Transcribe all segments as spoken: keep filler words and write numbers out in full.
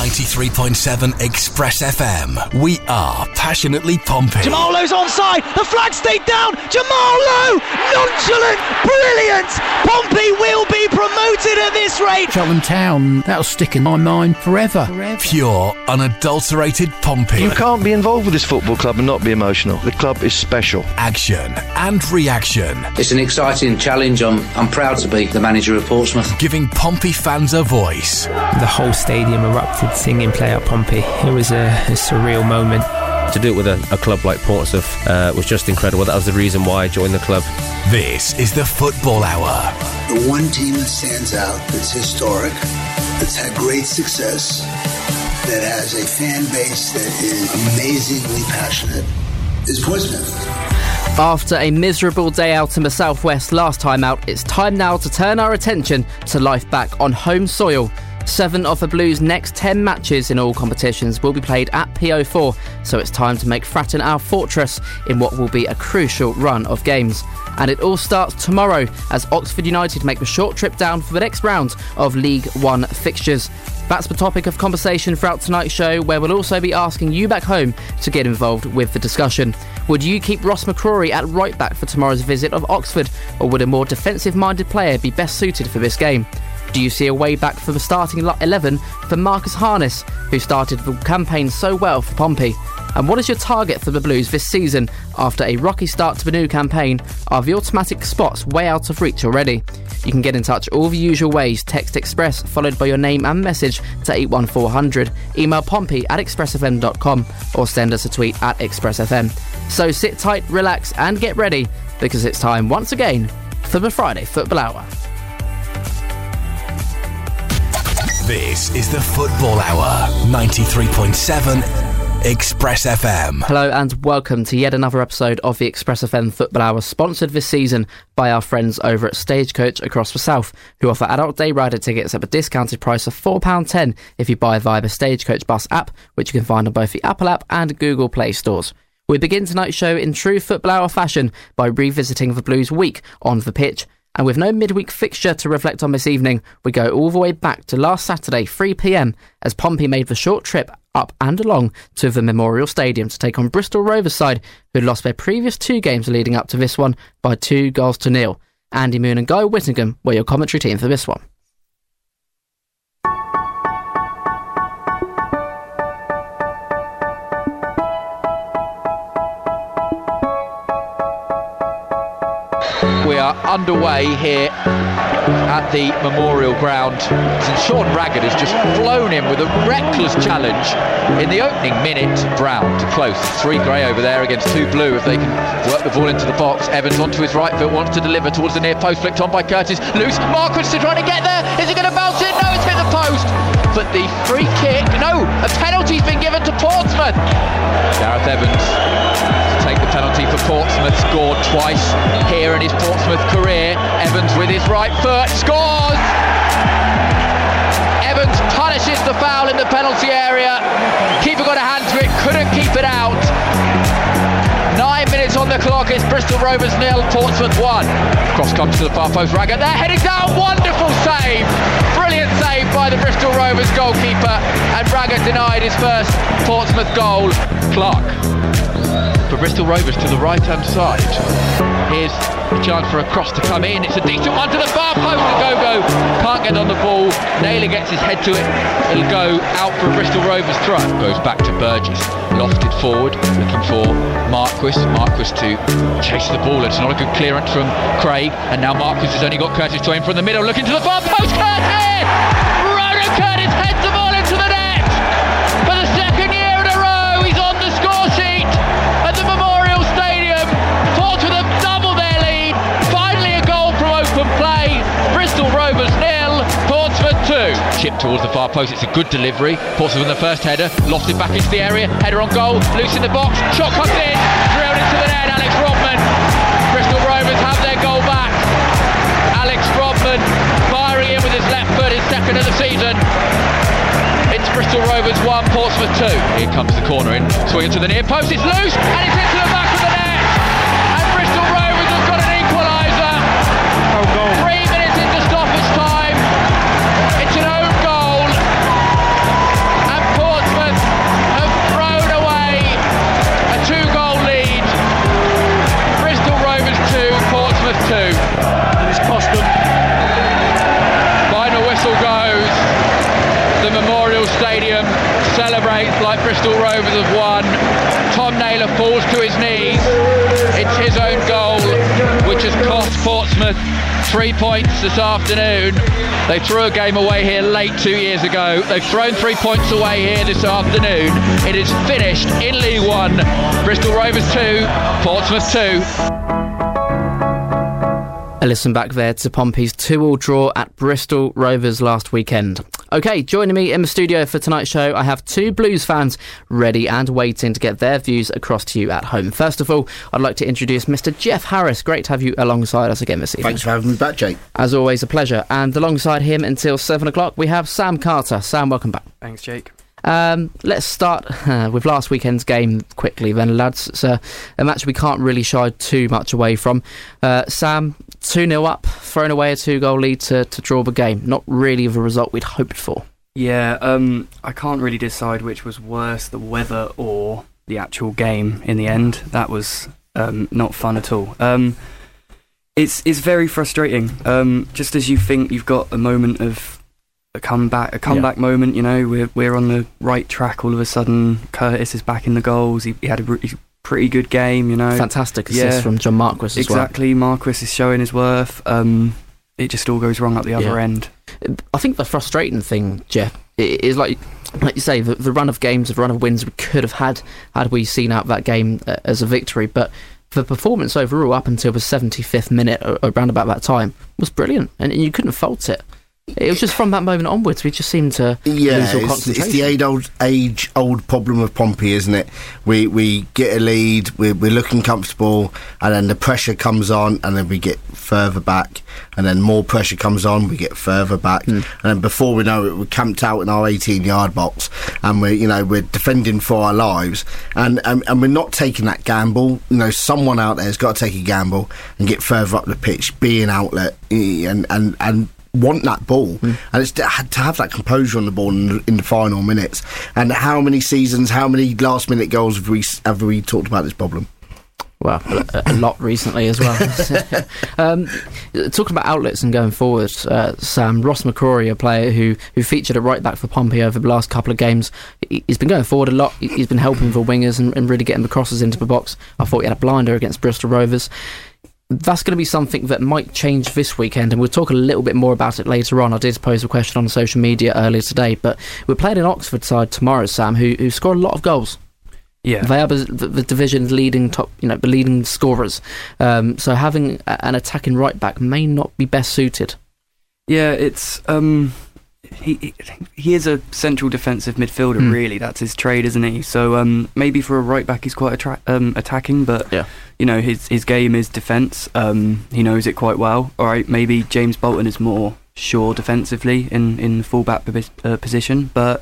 ninety-three point seven Express F M. We are passionately Pompey. Jamal Lowe's onside. The flag stayed down. Jamal Lowe, nonchalant, brilliant. Pompey will be promoted at this rate. Cheltenham Town, that'll stick in my mind forever. forever. Pure, unadulterated Pompey. You can't be involved with this football club and not be emotional. The club is special. Action and reaction. It's an exciting challenge. I'm, I'm proud to be the manager of Portsmouth. Giving Pompey fans a voice. The whole stadium erupted singing Play Out Pompey. It was a, a surreal moment. To do it with a, a club like Portsmouth uh, was just incredible. That was the reason why I joined the club. This is the Football Hour. The one team that stands out, that's historic, that's had great success, that has a fan base that is amazingly passionate, is Portsmouth. After a miserable day out in the southwest last time out, it's time now to turn our attention to life back on home soil. Seven of the Blues' next ten matches in all competitions will be played at P O four, so it's time to make Fratton our fortress in what will be a crucial run of games. And it all starts tomorrow as Oxford United make the short trip down for the next round of League One fixtures. That's the topic of conversation throughout tonight's show, where we'll also be asking you back home to get involved with the discussion. Would you keep Ross McCrory at right back for tomorrow's visit of Oxford, or would a more defensive-minded player be best suited for this game? Do you see a way back for the starting eleven for Marcus Harness, who started the campaign so well for Pompey? And what is your target for the Blues this season after a rocky start to the new campaign? Are the automatic spots way out of reach already? You can get in touch all the usual ways. Text Express followed by your name and message to eight one four hundred. Email pompey at express f m dot com or send us a tweet at express f m. So sit tight, relax and get ready, because it's time once again for the Friday Football Hour. This is the Football Hour, ninety-three point seven Express F M. Hello and welcome to yet another episode of the Express F M Football Hour, sponsored this season by our friends over at Stagecoach across the South, who offer adult day rider tickets at a discounted price of four pounds ten if you buy via the Stagecoach Bus app, which you can find on both the Apple app and Google Play stores. We begin tonight's show in true Football Hour fashion by revisiting the Blues week on the pitch. And with no midweek fixture to reflect on this evening, we go all the way back to last Saturday, three p m, as Pompey made the short trip up and along to the Memorial Stadium to take on Bristol Rovers side, who lost their previous two games leading up to this one by two goals to nil. Andy Moon and Guy Whittingham were your commentary team for this one. We are underway here at the Memorial Ground, and Sean Raggett has just flown in with a reckless challenge in the opening minute. Brown to close, three grey over there against two blue. If they can work the ball into the box, Evans onto his right foot, wants to deliver towards the near post, flicked on by Curtis, loose, Marquis to trying to get there, is he going to bounce it? No, it's hit the post, but the free kick, no, a penalty's been given to Portsmouth. Gareth Evans take the penalty for Portsmouth, scored twice here in his Portsmouth career. Evans with his right foot scores! Evans punishes the foul in the penalty area. Keeper got a hand to it, couldn't keep it out. Nine minutes on the clock, it's Bristol Rovers nil, Portsmouth one. Cross comes to the far post, Raggett there, heading down, wonderful save! Brilliant save by the Bristol Rovers goalkeeper, and Raggett denied his first Portsmouth goal. Clark for Bristol Rovers to the right hand side. Here's a chance for a cross to come in. It's a decent one to the far post. Agogo can't get on the ball. Naylor gets his head to it. It'll go out for a Bristol Rovers throw. Goes back to Burgess. Lofted forward, looking for Marquis. Marquis to chase the ball. It's not a good clearance from Craig. And now Marquis has only got Curtis to him from the middle. Looking to the far post. Curtis! Ronan Curtis heads the ball into the net. For the second year in a row, he's on the score sheet at the Memorial Stadium. Portsmouth have doubled their lead. Finally a goal from open play. Bristol Rovers nil, Portsmouth two. Chip towards the far post, it's a good delivery. Portsmouth in the first header, lost it back into the area. Header on goal, loose in the box. Shot comes in, drilled into the net. Alex Rodman. Bristol Rovers have their goal back. Alex Rodman firing in with his left foot, his second of the season. It's Bristol Rovers one, Portsmouth two. Here comes the corner in, swinging to the near post, it's loose, and it's into the back of the net. And Bristol Rovers have got an equaliser. Oh, goal. Three minutes into stoppage time. It's an own goal. And the Memorial Stadium celebrates like Bristol Rovers have won. Tom Naylor falls to his knees. It's his own goal, which has cost Portsmouth three points this afternoon. They threw a game away here late two years ago. They've thrown three points away here this afternoon. It is finished in League One. Bristol Rovers two, Portsmouth two. A listen back there to Pompey's two-all draw at Bristol Rovers last weekend. OK, joining me in the studio for tonight's show, I have two Blues fans ready and waiting to get their views across to you at home. First of all, I'd like to introduce Mister Jeff Harris. Great to have you alongside us again this evening. Thanks for having me back, Jake. As always, a pleasure. And alongside him until seven o'clock, we have Sam Carter. Sam, welcome back. Thanks, Jake. Um, let's start uh, with last weekend's game quickly then, lads. It's a, a match we can't really shy too much away from. Uh, Sam, two nil up, thrown away a two-goal lead to, to draw the game. Not really the result we'd hoped for. Yeah, um, I can't really decide which was worse, the weather or the actual game in the end. That was um, not fun at all. Um, it's, it's very frustrating. Um, just as you think you've got a moment of a comeback, a comeback yeah. moment, you know, we're we're on the right track. All of a sudden, Curtis is back in the goals. He, he had a re- pretty good game, you know. Fantastic assist yeah, from John Marquis as exactly. well. Marquis is showing his worth. Um, it just all goes wrong at the other yeah. end. I think the frustrating thing, Jeff, is like like you say, the, the run of games, the run of wins we could have had had we seen out that game uh, as a victory, but the performance overall up until the seventy-fifth minute, around about that time, was brilliant, and you couldn't fault it. It was just from that moment onwards we just seemed to yeah, lose all it's, concentration. It's the age-old age-old problem of Pompey, isn't it? We we get a lead, we're, we're looking comfortable, and then the pressure comes on, and then we get further back, and then more pressure comes on, we get further back, mm. and then before we know it, we're camped out in our eighteen-yard box, and we're you know we're defending for our lives, and, and and we're not taking that gamble. You know, someone out there has got to take a gamble and get further up the pitch, be an outlet, and and and. want that ball mm. and it's to, to have that composure on the ball in, in the final minutes. And how many seasons, how many last minute goals have we have we talked about this problem? Well, a, a lot recently as well. um, talking about outlets and going forward, uh, Sam, Ross McCrory, a player who, who featured at right back for Pompey over the last couple of games, he's been going forward a lot. He's been helping the wingers and, and really getting the crosses into the box. I thought he had a blinder against Bristol Rovers. That's going to be something that might change this weekend, and we'll talk a little bit more about it later on. I did pose a question on social media earlier today, but we're playing an Oxford side tomorrow, Sam, who, who score a lot of goals. Yeah, they are the, the division's leading top, you know, the leading scorers. Um, so having a, an attacking right back may not be best suited. Yeah, it's um, he he is a central defensive midfielder. Mm. Really, that's his trade, isn't he? So um, maybe for a right back, he's quite attra- um, attacking, but yeah. you know, his his game is defence. Um, he knows it quite well. All right, maybe James Bolton is more sure defensively in in the fullback uh, position, but.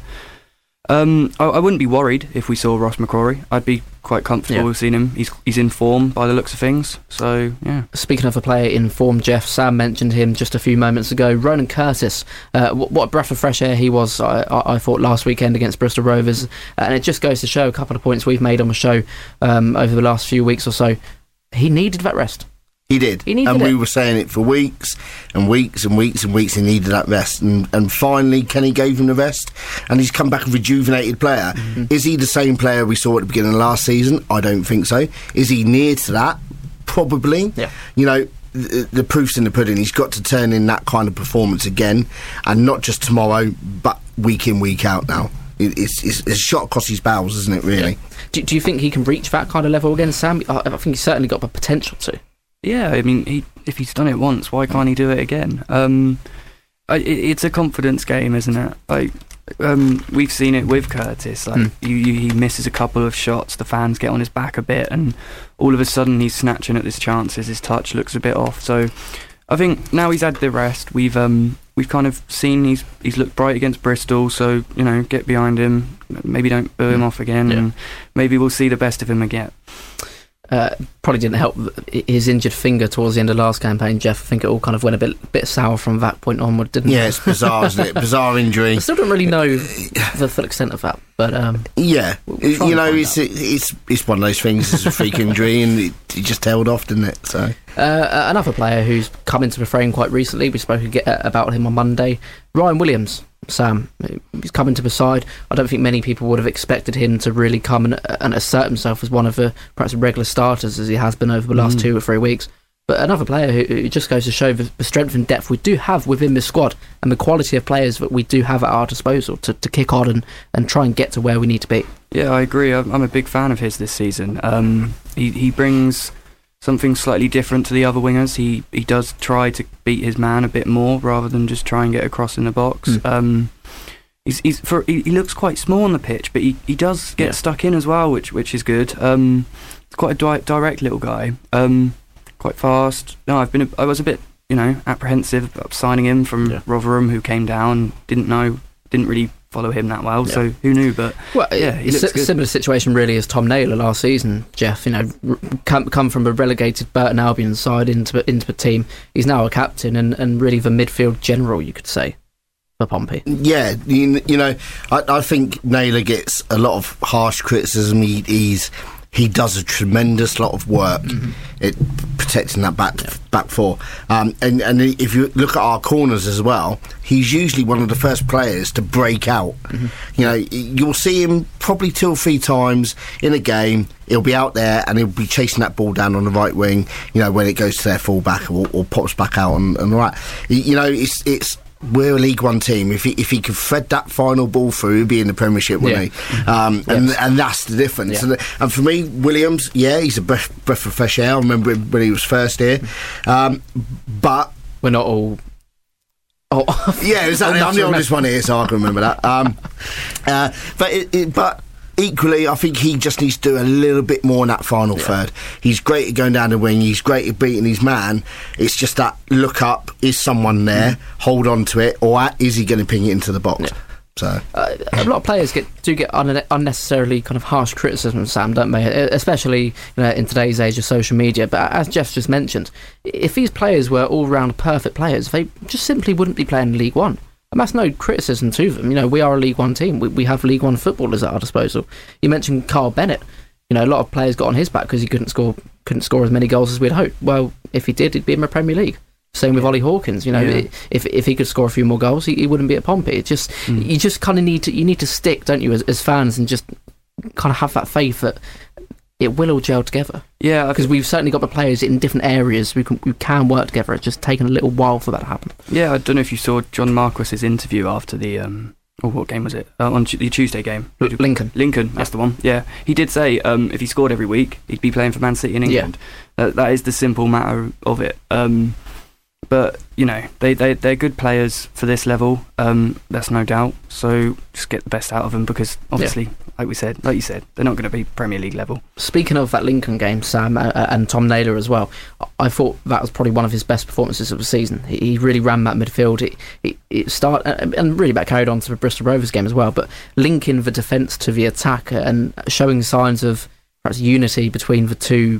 Um, I, I wouldn't be worried if we saw Ross McCrory. I'd be quite comfortable yeah. with seeing him. He's he's in form by the looks of things. So yeah. Speaking of a player in form, Jeff, Sam mentioned him just a few moments ago. Ronan Curtis, uh, what, what a breath of fresh air he was. I, I, I thought last weekend against Bristol Rovers, and it just goes to show a couple of points we've made on the show um, over the last few weeks or so. He needed that rest. He did, he and it. we were saying it for weeks and weeks and weeks and weeks. He needed that rest, and, and finally Kenny gave him the rest, and he's come back a rejuvenated player. Mm-hmm. Is he the same player we saw at the beginning of last season? I don't think so. Is he near to that? Probably. Yeah. You know, the, the proof's in the pudding. He's got to turn in that kind of performance again, and not just tomorrow, but week in, week out now. It, it's, it's, it's a shot across his bowels, isn't it, really? Yeah. Do, do you think he can reach that kind of level again, Sam? I, I think he's certainly got the potential to. Yeah, I mean, he, if he's done it once, why can't he do it again? Um, I, it, it's a confidence game, isn't it? Like, um, we've seen it with Curtis. Like, mm. you, you, he misses a couple of shots, the fans get on his back a bit, and all of a sudden he's snatching at his chances. His touch looks a bit off. So, I think now he's had the rest. We've um, we've kind of seen he's he's looked bright against Bristol. So, you know, get behind him. Maybe don't boo him mm. off again, yeah. and maybe we'll see the best of him again. Uh, probably didn't help his injured finger towards the end of last campaign, Jeff. I think it all kind of went a bit bit sour from that point onward, didn't yeah, it? Yeah, it's bizarre, isn't it? Bizarre injury. I still don't really know the full extent of that, but um, yeah, we'll you know, it's, it's it's one of those things. It's a freak injury, and it, it just tailed off, didn't it? So Uh, another player who's come into the frame quite recently, we spoke about him on Monday, Ryan Williams. Sam, he's come into the side. I don't think many people would have expected him to really come and, and assert himself as one of the perhaps regular starters as he has been over the last mm. two or three weeks. But another player who, who just goes to show the, the strength and depth we do have within this squad and the quality of players that we do have at our disposal to, to kick on and, and try and get to where we need to be. Yeah, I agree. I'm, I'm a big fan of his this season. Um, he, he brings something slightly different to the other wingers. He he does try to beat his man a bit more rather than just try and get across in the box. Mm. Um, he's, he's for he, he looks quite small on the pitch, but he, he does get yeah. stuck in as well, which which is good. Um, he's quite a di- direct little guy, um, quite fast. No, I've been a, I was a bit you know apprehensive about signing him from yeah. Rotherham, who came down, didn't know, didn't really follow him that well, yeah. so who knew? But well, yeah, he it's looks a good. Similar situation really as Tom Naylor last season. Jeff, you know, r- come, come from a relegated Burton Albion side into into the team. He's now a captain and, and really the midfield general, you could say, for Pompey. Yeah, you, you know, I, I think Naylor gets a lot of harsh criticism. He, he's he does a tremendous lot of work mm-hmm. at protecting that back yeah. back four. Um, and, and if you look at our corners as well, he's usually one of the first players to break out. Mm-hmm. You know, you'll see him probably two or three times in a game. He'll be out there and he'll be chasing that ball down on the right wing, you know, when it goes to their full-back or, or pops back out and, and all that. You know, it's it's we're a League One team. If he if he could thread that final ball through, he'd be in the Premiership, wouldn't yeah. he? Um, yes. and and that's the difference. Yeah. And, and for me, Williams, yeah, he's a breath, breath of fresh air. I remember him when he was first here, um, but we're not all. Oh, yeah, exactly. I'm the oldest one here, so I can remember that. Um, uh, but it, it, but. Equally, I think he just needs to do a little bit more in that final yeah. third. He's great at going down the wing. He's great at beating his man. It's just that look up. Is someone there? Mm. Hold on to it, or is he going to ping it into the box? Yeah. So uh, a lot of players get do get un- unnecessarily kind of harsh criticism, Sam, don't they? Especially you know, in today's age of social media. But as Jeff just mentioned, if these players were all-round perfect players, they just simply wouldn't be playing League One. And that's no criticism to them. You know, we are a League One team. We, we have League One footballers at our disposal. You mentioned Carl Bennett. You know, a lot of players got on his back because he couldn't score couldn't score as many goals as we'd hoped. Well, if he did, he'd be in the Premier League. Same with Ollie Hawkins. You know, yeah. if if he could score a few more goals, he, he wouldn't be at Pompey. It just mm. you just kind of need to you need to stick, don't you, as, as fans, and just kind of have that faith that it will all gel together. Yeah, because we've certainly got the players in different areas. We can we can work together. It's just taken a little while for that to happen. Yeah, I don't know if you saw John Marquis's interview after the um, oh, what game was it? Uh, on t- the Tuesday game, Lincoln. Lincoln, that's yeah. the one. Yeah, he did say um, if he scored every week, he'd be playing for Man City in England. Yeah. Uh, that is the simple matter of it. Um, but you know, they they they're good players for this level. Um, that's no doubt. So just get the best out of them because obviously. Yeah. Like we said, like you said, they're not going to be Premier League level. Speaking of that Lincoln game, Sam, uh, and Tom Naylor as well, I thought that was probably one of his best performances of the season. He, he really ran that midfield. It, it, it start and, and really that carried on to the Bristol Rovers game as well. But linking the defence to the attack and showing signs of perhaps unity between the two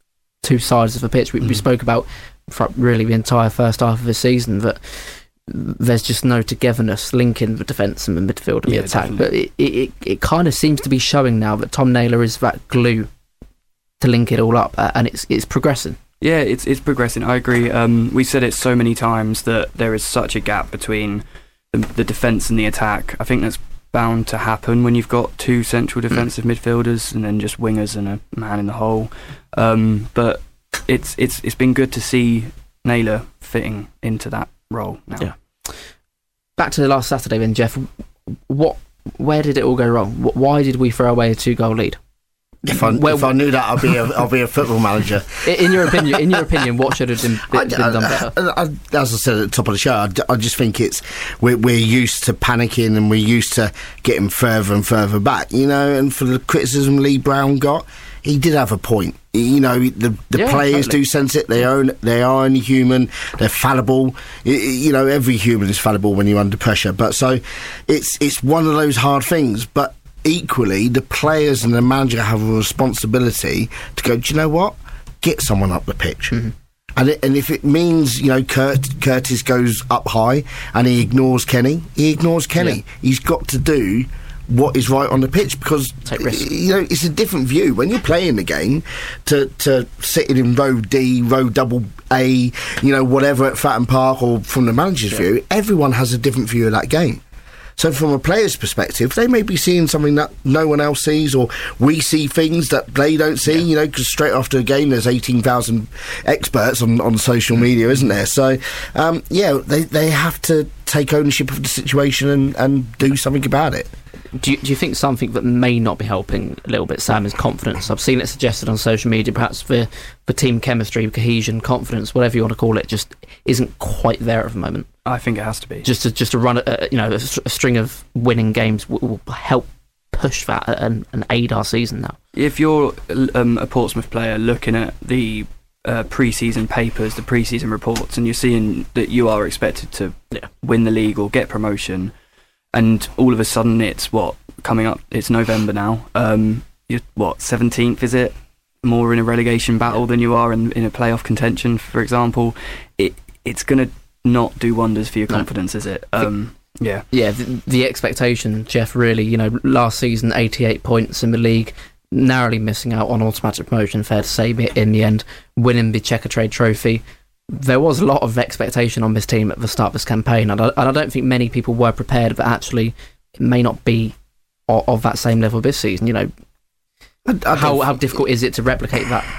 two sides of the pitch. We, mm. we spoke about for really the entire first half of the season that. There's just no togetherness linking the defence and the midfield and yeah, the attack. Definitely. But it, it, it kind of seems to be showing now that Tom Naylor is that glue to link it all up, uh, and it's it's progressing. Yeah, it's it's progressing. I agree. Um, we've said it so many times that there is such a gap between the, the defence and the attack. I think that's bound to happen when you've got two central defensive mm. midfielders and then just wingers and a man in the hole. Um, but it's it's it's been good to see Naylor fitting into that role now. Yeah. Back to the last Saturday then, Jeff. What? Where did it all go wrong? Why did we throw away a two-goal lead? If I, well, if I knew that, I'll be a, I'll be a football manager. In your opinion, in your opinion, what should have been, been, been done better? I, I, as I said at the top of the show, I, I just think it's we're, we're used to panicking and we're used to getting further and further back. You know, and for the criticism Lee Brown got, he did have a point. You know, the the yeah, players totally. do sense it. They are they are only human. They're fallible. You, you know, every human is fallible when you're under pressure. But so it's it's one of those hard things. But equally, the players and the manager have a responsibility to go, do you know what? Get someone up the pitch. Mm-hmm. And, it, and if it means, you know, Kurt, Curtis goes up high and he ignores Kenny, he ignores Kenny. Yeah. He's got to do what is right on the pitch, because you know it's a different view when you're playing the game to to sitting in row D, row double A, you know, whatever at Fratton Park, or from the manager's yeah. view. Everyone has a different view of that game. So from a player's perspective, they may be seeing something that no one else sees, or we see things that they don't see, yeah. you know, because straight after a game there's eighteen thousand experts on, on social media, isn't there? So, um, yeah, they, they have to take ownership of the situation and, and do something about it. Do you, do you think something that may not be helping a little bit, Sam, is confidence? I've seen it suggested on social media, perhaps for, for team chemistry, cohesion, confidence, whatever you want to call it, just isn't quite there at the moment. I think it has to be. Just to just to run a, you know, a, a string of winning games will, will help push that and, and aid our season now. If you're um, a Portsmouth player looking at the uh, pre-season papers, the pre-season reports, and you're seeing that you are expected to yeah. win the league or get promotion, and all of a sudden it's what coming up it's November now, um you're what seventeenth, is it, more in a relegation battle than you are in, in a playoff contention, for example, it it's gonna not do wonders for your confidence, no. is it? um yeah yeah the, the expectation, Jeff, really, you know, last season eighty-eight points in the league, narrowly missing out on automatic promotion, fair to say, in the end winning the Checkatrade Trophy. There was a lot of expectation on this team at the start of this campaign, and I, and I don't think many people were prepared that actually it may not be of, of that same level this season. You know, I, I how how difficult is it to replicate that?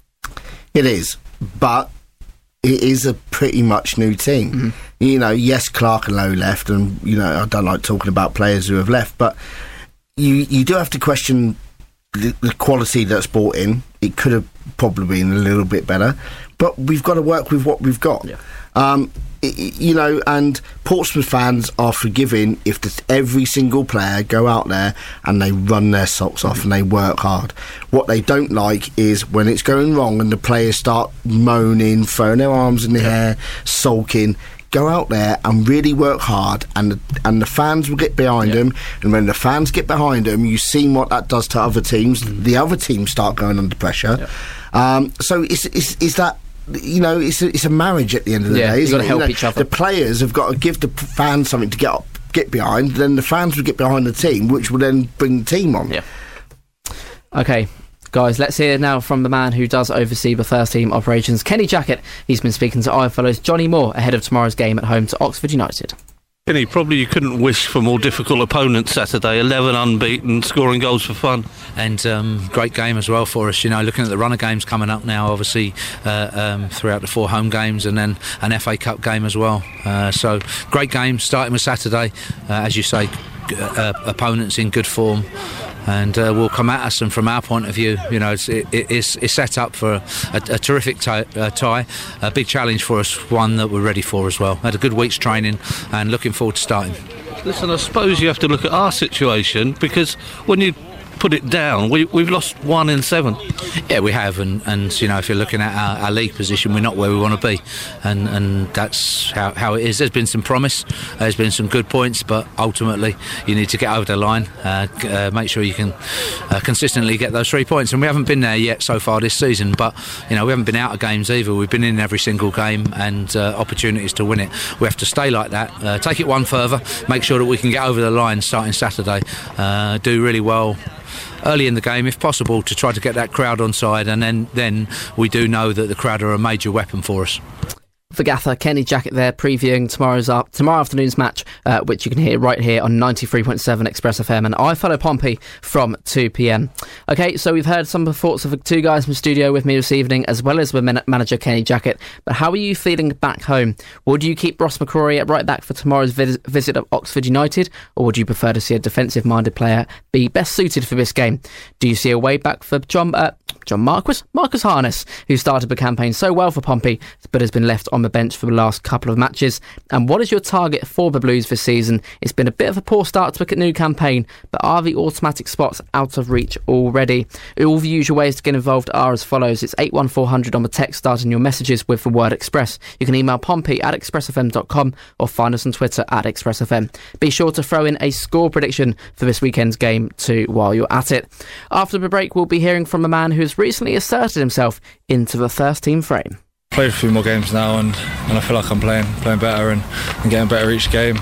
It is, but it is a pretty much new team. Mm-hmm. You know, yes, Clark and Lowe left, and you know I don't like talking about players who have left, but you you do have to question the, the quality that's brought in. It could have probably been a little bit better, but we've got to work with what we've got. Yeah. Um, it, you know, and Portsmouth fans are forgiving if the, every single player go out there and they run their socks off and they work hard. What they don't like is when it's going wrong and the players start moaning, throwing their arms in the yeah. air, sulking. Go out there and really work hard, and the, and the fans will get behind yeah. them. And when the fans get behind them, you've seen what that does to other teams. Mm. The other teams start going under pressure. Yeah. Um, so it's, it's, it's that, you know, it's a, it's a marriage at the end of the yeah, day. You've got to help you know, each other. The players have got to give the fans something to get up, get behind. Then the fans will get behind the team, which will then bring the team on. Yeah. Okay. Guys, let's hear now from the man who does oversee the first team operations, Kenny Jackett. He's been speaking to iFollow's Johnny Moore ahead of tomorrow's game at home to Oxford United. Kenny, probably you couldn't wish for more difficult opponents Saturday. eleven unbeaten, scoring goals for fun. And um, great game as well for us. You know, looking at the run of games coming up now, obviously, uh, um, throughout the four home games, and then an F A Cup game as well. Uh, so, great game, starting with Saturday. Uh, as you say, uh, opponents in good form. And uh, will come at us, and from our point of view, you know, it's, it, it's, it's set up for a, a, a terrific t- uh, tie, a big challenge for us, one that we're ready for as well. Had a good week's training and looking forward to starting. Listen, I suppose you have to look at our situation, because when you put it down, we, we've lost one in seven. Yeah, we have, and, and you know, if you're looking at our, our league position, we're not where we want to be, and and that's how, how it is. There's been some promise, there's been some good points, but ultimately you need to get over the line, uh, uh, make sure you can uh, consistently get those three points, and we haven't been there yet so far this season. But you know, we haven't been out of games either. We've been in every single game, and uh, opportunities to win it. We have to stay like that, uh, take it one further, make sure that we can get over the line starting Saturday, uh, do really well early in the game if possible to try to get that crowd on side, and then, then we do know that the crowd are a major weapon for us. For Gaffer, Kenny Jackett there previewing tomorrow's up tomorrow afternoon's match, uh, which you can hear right here on ninety-three point seven Express F M, and iFollow Pompey from two p.m. Okay, so we've heard some of the thoughts of the two guys from the studio with me this evening, as well as with man- manager Kenny Jackett. But how are you feeling back home? Would you keep Ross McCrory at right back for tomorrow's vis- visit of Oxford United, or would you prefer to see a defensive-minded player be best suited for this game? Do you see a way back for John uh, John Marquis? Marcus Harness, who started the campaign so well for Pompey, but has been left on the bench for the last couple of matches? And what is your target for the Blues this season? It's been a bit of a poor start to the new campaign, but are the automatic spots out of reach already? All the usual ways to get involved are as follows. It's eight one four hundred on the text, starting your messages with the word Express. You can email pompey at express f m dot com or find us on Twitter at express f m. Be sure to throw in a score prediction for this weekend's game too while you're at it. After the break, we'll be hearing from a man who has recently asserted himself into the first team frame. Played a few more games now, and, and I feel like I'm playing playing better and, and getting better each game.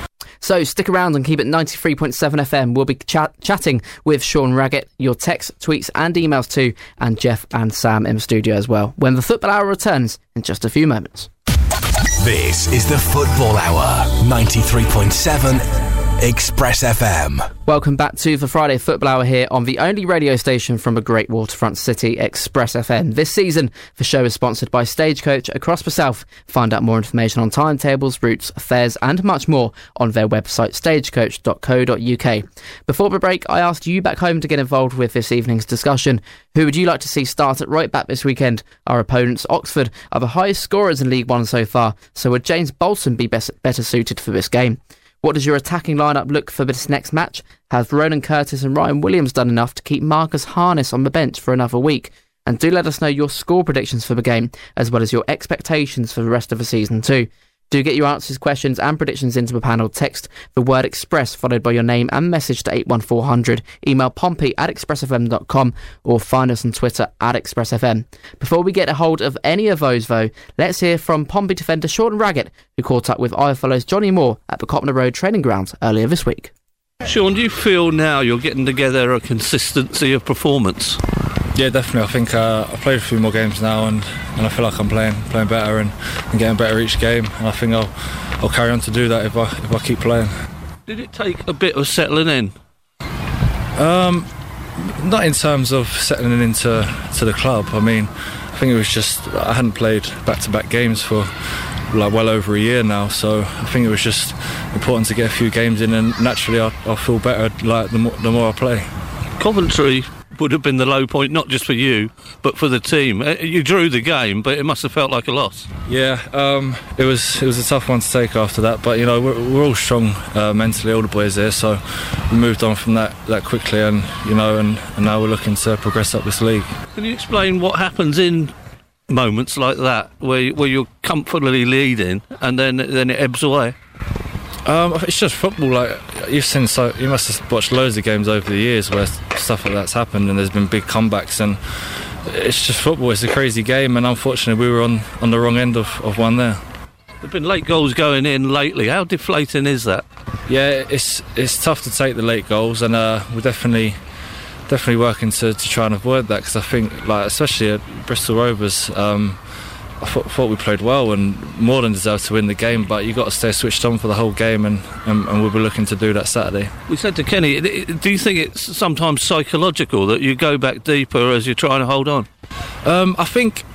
So stick around and keep it ninety-three point seven F M. We'll be chat- chatting with Sean Raggett, your texts, tweets and emails too, and Jeff and Sam in the studio as well, when the Football Hour returns in just a few moments. This is the Football Hour, ninety-three point seven Express F M. Welcome back to the Friday Football Hour here on the only radio station from a great waterfront city, Express F M. This season, the show is sponsored by Stagecoach across the south. Find out more information on timetables, routes, fares and much more on their website stagecoach dot co dot uk. Before the break, I asked you back home to get involved with this evening's discussion. Who would you like to see start at right back this weekend? Our opponents, Oxford, are the highest scorers in League One so far, so would James Bolton be best, better suited for this game? What does your attacking lineup look for this next match? Have Ronan Curtis and Ryan Williams done enough to keep Marcus Harness on the bench for another week? And do let us know your score predictions for the game, as well as your expectations for the rest of the season too. Do get your answers, questions and predictions into the panel. Text the word Express followed by your name and message to eight one four hundred. Email pompey at express f m dot com or find us on Twitter at express f m. Before we get a hold of any of those though, let's hear from Pompey defender Sean Raggett, who caught up with I F L O's Johnny Moore at the Copner Road training grounds earlier this week. Sean, do you feel now you're getting together a consistency of performance? Yeah, definitely. I think uh, I've played a few more games now, and, and I feel like I'm playing playing better and, and getting better each game. And I think I'll I'll carry on to do that if I if I keep playing. Did it take a bit of settling in? Um, not in terms of settling into to the club. I mean, I think it was just I hadn't played back-to-back games for like well over a year now, so I think it was just important to get a few games in, and naturally I'll, I'll feel better like the more, the more I play. Coventry would have been the low point, not just for you but for the team. You drew the game, but it must have felt like a loss. Yeah, um, it was it was a tough one to take after that, but you know we're, we're all strong uh, mentally, all the boys here, so we moved on from that that quickly, and you know and, and now we're looking to progress up this league. Can you explain what happens in moments like that where where you're comfortably leading and then then it ebbs away? Um, it's just football. Like you've seen, so you must have watched loads of games over the years where stuff like that's happened, and there's been big comebacks, and it's just football. It's a crazy game, and unfortunately, we were on, on the wrong end of, of one there. There've been late goals going in lately. How deflating is that? Yeah, it's it's tough to take the late goals, and uh, we're definitely definitely working to, to try and avoid that, because I think, like especially at Bristol Rovers, um, I thought, thought we played well and more than deserved to win the game, but you've got to stay switched on for the whole game, and, and, and we'll be looking to do that Saturday. We said to Kenny, do you think it's sometimes psychological that you go back deeper as you're trying to hold on? Um, I think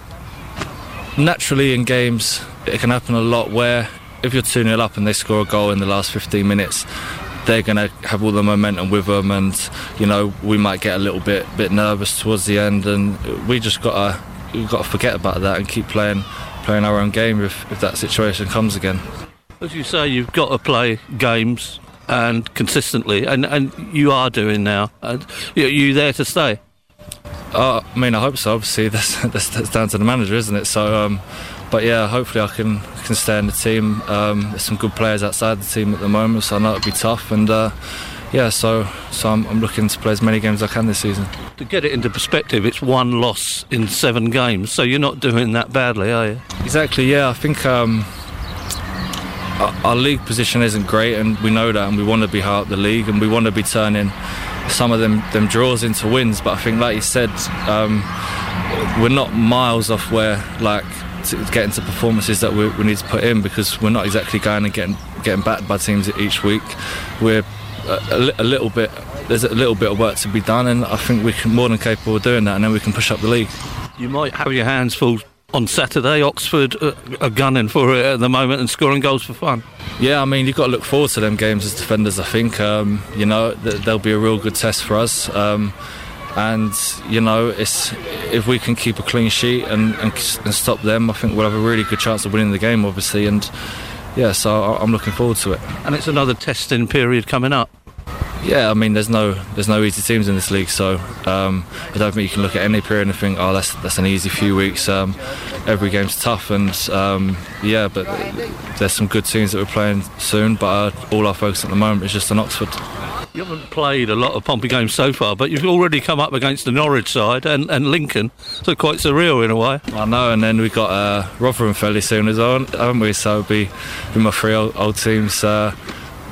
naturally in games it can happen a lot where if you're two nil up and they score a goal in the last fifteen minutes, they're going to have all the momentum with them, and you know we might get a little bit bit nervous towards the end, and we just got to we've got to forget about that and keep playing playing our own game if, if that situation comes again. As you say, you've got to play games and consistently, and, and you are doing now. And are you there to stay? Uh, I mean, I hope so. Obviously, that's, that's, that's down to the manager, isn't it? So, um, but yeah, hopefully I can can stay in the team. Um, there's some good players outside the team at the moment, so I know it'll be tough. And uh, yeah, so so I'm, I'm looking to play as many games as I can this season. To get it into perspective, it's one loss in seven games, so you're not doing that badly, are you? Exactly. Yeah, I think um, our, our league position isn't great, and we know that, and we want to be high up the league, and we want to be turning some of them, them draws into wins. But I think, like you said, um, we're not miles off where, like, to get into performances that we, we need to put in, because we're not exactly going and getting getting battered by teams each week. We're a, a little bit. There's a little bit of work to be done, and I think we're more than capable of doing that, and then we can push up the league. You might have your hands full on Saturday. Oxford uh, are gunning for it at the moment and scoring goals for fun. Yeah, I mean, you've got to look forward to them games as defenders, I think. Um, you know, th- they'll be a real good test for us. Um, and, you know, it's if we can keep a clean sheet and, and, and stop them, I think we'll have a really good chance of winning the game, obviously. And, yeah, so I'm looking forward to it. And it's another testing period coming up. Yeah, I mean, there's no there's no easy teams in this league, so um, I don't think you can look at any period and think, oh, that's that's an easy few weeks. Um, every game's tough, and um, yeah, but there's some good teams that we're playing soon, but uh, all our focus at the moment is just on Oxford. You haven't played a lot of Pompey games so far, but you've already come up against the Norwich side and, and Lincoln, so quite surreal in a way. I know, and then we've got uh, Rotherham fairly soon as well, haven't we? So it'll be, be my three old, old teams uh,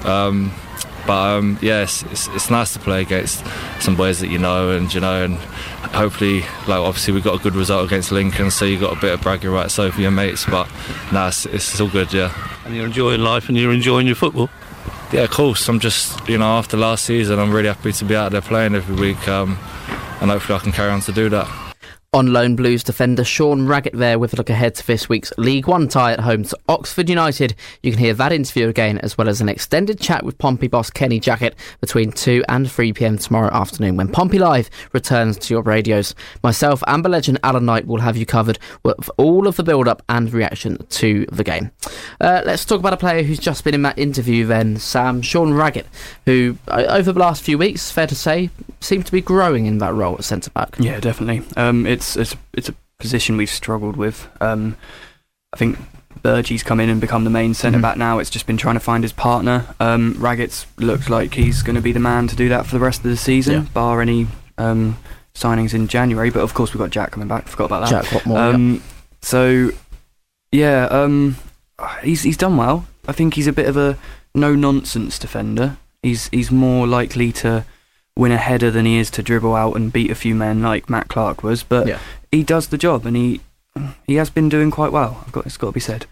Um, but um, yeah, it's, it's, it's nice to play against some boys that you know, and you know, and hopefully, like obviously we got a good result against Lincoln, so you got a bit of bragging rights over your mates. But no, it's, it's all good, yeah. And you're enjoying life, and you're enjoying your football. Yeah, of course. I'm just, you know, after last season, I'm really happy to be out there playing every week, um, and hopefully I can carry on to do that. On loan, Blues defender Sean Raggett there with a look ahead to this week's League One tie at home to Oxford United. You can hear that interview again, as well as an extended chat with Pompey boss Kenny Jackett between two and three p.m. tomorrow afternoon when Pompey Live returns to your radios. Myself, Amber legend Alan Knight, will have you covered with all of the build-up and reaction to the game. Uh, let's talk about a player who's just been in that interview then, Sam, Sean Raggett, who over the last few weeks, fair to say, seemed to be growing in that role at centre-back. Yeah, definitely. Um, it's It's it's a position we've struggled with. Um, I think Burgie's come in and become the main centre back mm-hmm. now. It's just been trying to find his partner. Um, Raggett's looked like he's going to be the man to do that for the rest of the season, yeah. bar any um, signings in January. But of course we've got Jack coming back. Forgot about that. Jack Watmore. Um, yeah. So yeah, um, he's he's done well. I think he's a bit of a no nonsense defender. He's he's more likely to win a header than he is to dribble out and beat a few men like Matt Clark was, but yeah. he does the job, and he he has been doing quite well. I've got it's got to be said.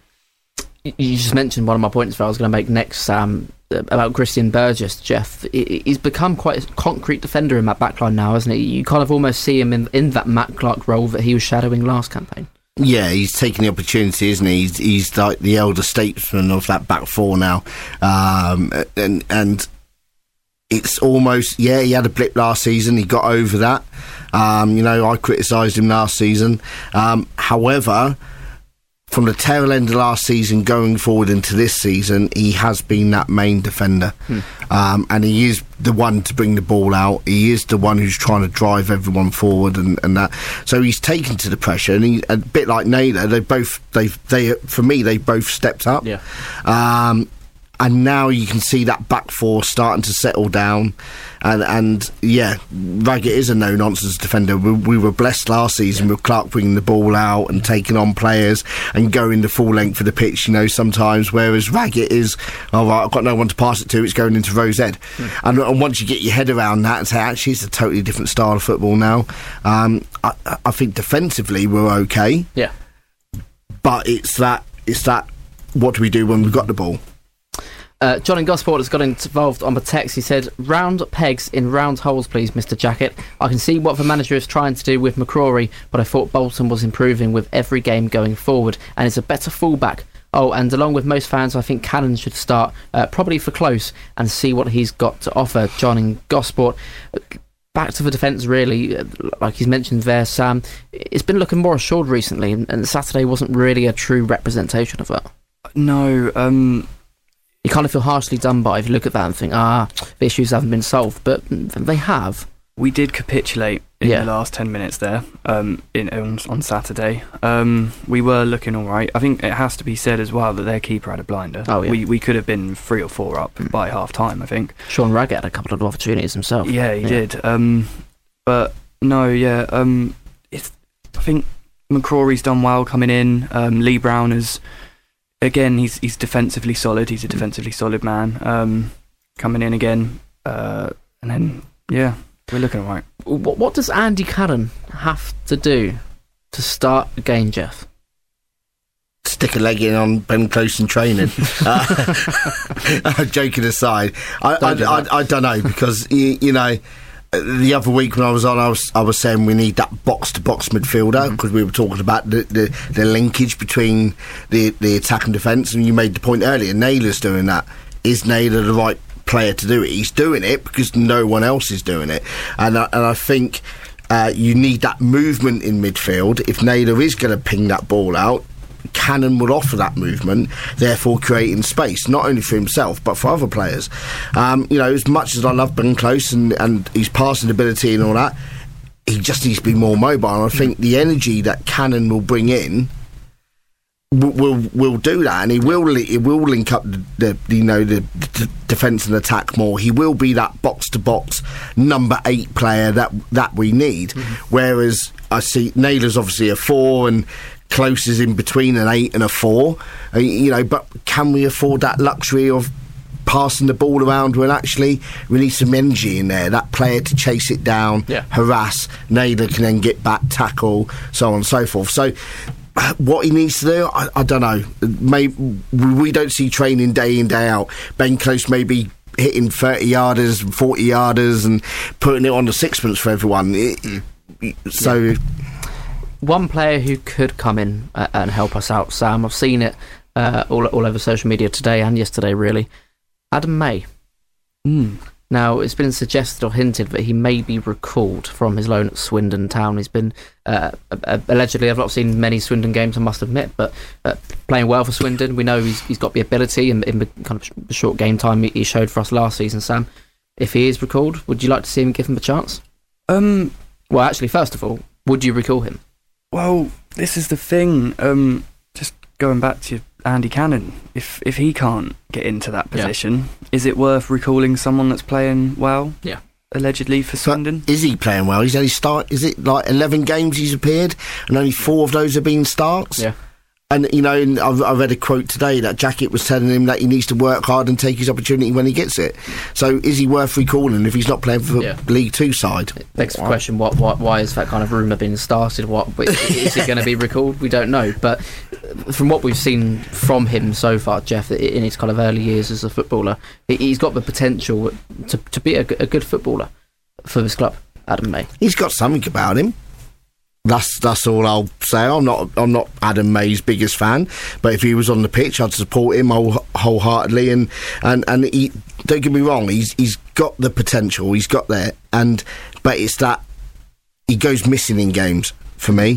You just mentioned one of my points that I was going to make next, Sam, about Christian Burgess. Jeff, he's become quite a concrete defender in that backline now, hasn't he? You kind of almost see him in in that Matt Clark role that he was shadowing last campaign. Yeah, he's taking the opportunity, isn't he? He's, he's like the elder statesman of that back four now, um, and and. It's almost, yeah, he had a blip last season. He got over that. Um, you know, I criticised him last season. Um, however, from the tail end of last season going forward into this season, he has been that main defender. Hmm. Um, and he is the one to bring the ball out. He is the one who's trying to drive everyone forward and, and that. So he's taken to the pressure. And he, a bit like Naylor, they both, they, they, for me, they both stepped up. Yeah. Um, And now you can see that back four starting to settle down. And, and yeah, Raggett is a no-nonsense defender. We, we were blessed last season yeah. with Clark bringing the ball out and taking on players and going the full length of the pitch, you know, sometimes, whereas Raggett is, all right, I've got no one to pass it to, it's going into Rose Ed. Mm. And, and once you get your head around that and say, actually, it's a totally different style of football now, um, I, I think defensively we're okay. Yeah. But it's that, it's that, what do we do when we've got the ball? Uh, John in Gosport has got involved on the text. He said, round pegs in round holes, please, Mister Jackett. I can see what the manager is trying to do with McCrory, but I thought Bolton was improving with every game going forward and is a better fullback. Oh, and along with most fans, I think Cannon should start, uh, probably for Close, and see what he's got to offer. John in Gosport. Back to the defence, really, like he's mentioned there, Sam. It's been looking more assured recently, and, and Saturday wasn't really a true representation of that. No, um... you kind of feel harshly done by if you look at that and think, ah, the issues haven't been solved, but they have. We did capitulate in yeah. the last ten minutes there um, in, on, on Saturday. Um, we were looking all right. I think it has to be said as well that their keeper had a blinder. Oh, yeah. We we could have been three or four up mm. by half time, I think. Sean Raggett had a couple of opportunities himself. Yeah, he yeah. did. Um, but no, yeah, um, it's, I think McCrory's done well coming in. Um, Lee Brown has... Again, he's he's defensively solid. He's a defensively solid man. Um, coming in again, uh, and then yeah, we're looking all right. What, what does Andy Cannon have to do to start a game, Jeff? Stick a leg in on Ben Close in training. uh, joking aside, I I, do I, I don't know because you, you know. The other week when I was on, I was I was saying we need that box-to-box midfielder because mm-hmm. we were talking about the, the, the linkage between the, the attack and defence, and you made the point earlier, Naylor's doing that. Is Naylor the right player to do it? He's doing it because no one else is doing it. And I, and I think uh, you need that movement in midfield. If Naylor is going to ping that ball out, Cannon would offer that movement, therefore creating space, not only for himself but for other players. Um, you know, as much as I love Ben Close and, and his passing ability and all that, he just needs to be more mobile. And I think the energy that Cannon will bring in will will, will do that, and he will he will link up the, the you know the, the defence and attack more. He will be that box to box number eight player that that we need. Mm-hmm. Whereas I see Naylor's obviously a four and Close is in between an eight and a four, uh, you know. But can we afford that luxury of passing the ball around when actually we need some energy in there. That player to chase it down, yeah. harass. Naylor can then get back, tackle, so on and so forth. So what he needs to do, I, I don't know. Maybe we don't see training day in, day out. Ben Close maybe hitting thirty yarders, forty yarders, and putting it on the sixpence for everyone. It, so, yeah. One player who could come in uh, and help us out, Sam. I've seen it uh, all all over social media today and yesterday. Really, Adam May. Mm. Now, it's been suggested or hinted that he may be recalled from his loan at Swindon Town. He's been, uh, uh, allegedly, I've not seen many Swindon games, I must admit, but uh, playing well for Swindon. We know he's he's got the ability in, in the kind of the short game time he showed for us last season, Sam. If he is recalled, would you like to see him give him a chance? Um, well, actually, first of all, would you recall him? Well, this is the thing. Um, just going back to Andy Cannon, if if he can't get into that position, yeah. is it worth recalling someone that's playing well? Yeah, allegedly for Swindon. But is he playing well? He's only start. Is it like eleven games he's appeared, and only four of those have been starts? Yeah. And, you know, I've, I read a quote today that Jackett was telling him that he needs to work hard and take his opportunity when he gets it. So is he worth recalling if he's not playing for yeah. League Two side? It begs the question, what, what, why is that kind of rumour being started? What is he going to be recalled? We don't know. But from what we've seen from him so far, Jeff, in his kind of early years as a footballer, he's got the potential to, to be a, a good footballer for this club, Adam May. He's got something about him. That's that's all I'll say. I'm not I'm not Adam May's biggest fan, but if he was on the pitch, I'd support him whole, wholeheartedly. And and and he, don't get me wrong, he's he's got the potential, he's got there, and but it's that he goes missing in games for me.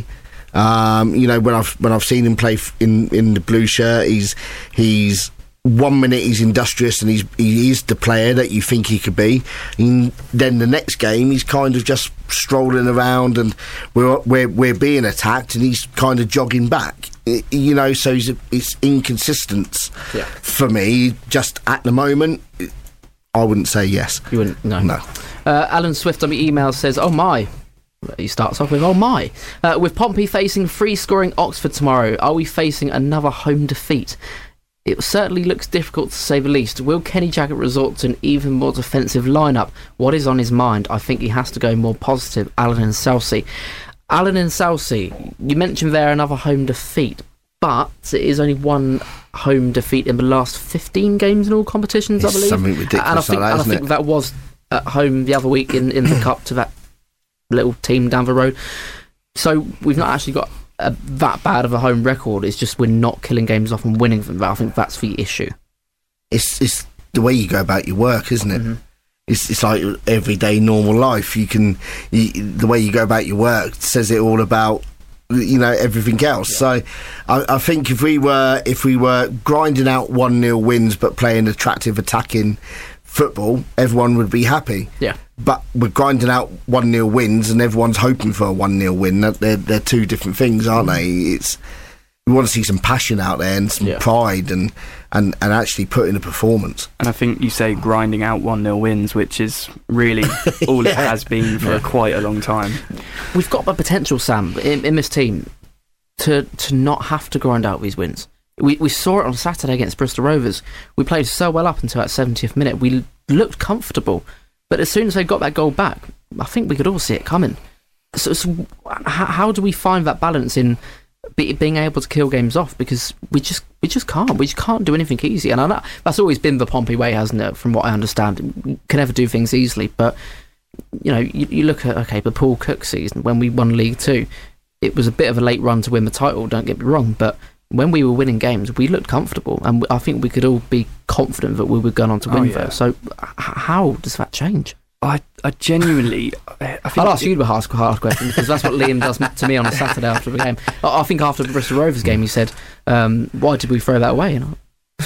Um, you know, when I've when I've seen him play f- in in the blue shirt, he's he's. One minute he's industrious and he's he is the player that you think he could be, and then the next game he's kind of just strolling around and we're we're, we're being attacked and he's kind of jogging back, you know. So he's, it's inconsistent yeah. for me. Just at the moment, I wouldn't say yes. You wouldn't? No. No. Uh, Alan Swift on the email says, "Oh my." He starts off with, oh my. Uh, with Pompey facing free-scoring Oxford tomorrow, are we facing another home defeat? It certainly looks difficult to say the least. Will Kenny Jackett resort to an even more defensive lineup? What is on his mind? I think he has to go more positive. Alan and Southsea. Alan and Southsea, you mentioned there another home defeat, but it is only one home defeat in the last fifteen games in all competitions, it's I believe. Something ridiculous and I think, like that, and I isn't think it? that was at home the other week in, in the Cup to that little team down the road. So we've not actually got Uh, that bad of a home record. It's just we're not killing games off and winning them. I think that's the issue. It's it's the way you go about your work, isn't it? Mm-hmm. It's it's like everyday normal life. You can you, the way you go about your work says it all about, you know, everything else. Yeah. So I, I think if we were if we were grinding out one nil wins but playing attractive attacking football, everyone would be happy. Yeah. But we're grinding out one nil wins and everyone's hoping for a one nil win. They're, they're two different things, aren't they? It's we want to see some passion out there and some yeah. pride and, and, and actually put in a performance. And I think you say grinding out one nil wins, which is really all yeah. it has been for yeah. quite a long time. We've got the potential, Sam, in, in this team to to not have to grind out these wins. We we saw it on Saturday against Bristol Rovers. We played so well up until that seventieth minute. We looked comfortable. But as soon as they got that goal back, I think we could all see it coming. So, so how, how do we find that balance in be, being able to kill games off? Because we just we just can't. We just can't do anything easy. And I know, that's always been the Pompey way, hasn't it? From what I understand, we can never do things easily. But you know, you, you look at okay, the Paul Cook season when we won League Two, it was a bit of a late run to win the title. Don't get me wrong, but when we were winning games, we looked comfortable, and I think we could all be confident that we were going on to win oh, yeah. there. So, h- how does that change? I, I genuinely, I think I'll ask you the hard, hard question because that's what Liam does to me on a Saturday after the game. I, I think after the Bristol Rovers game, he said, um, "Why did we throw that away?" And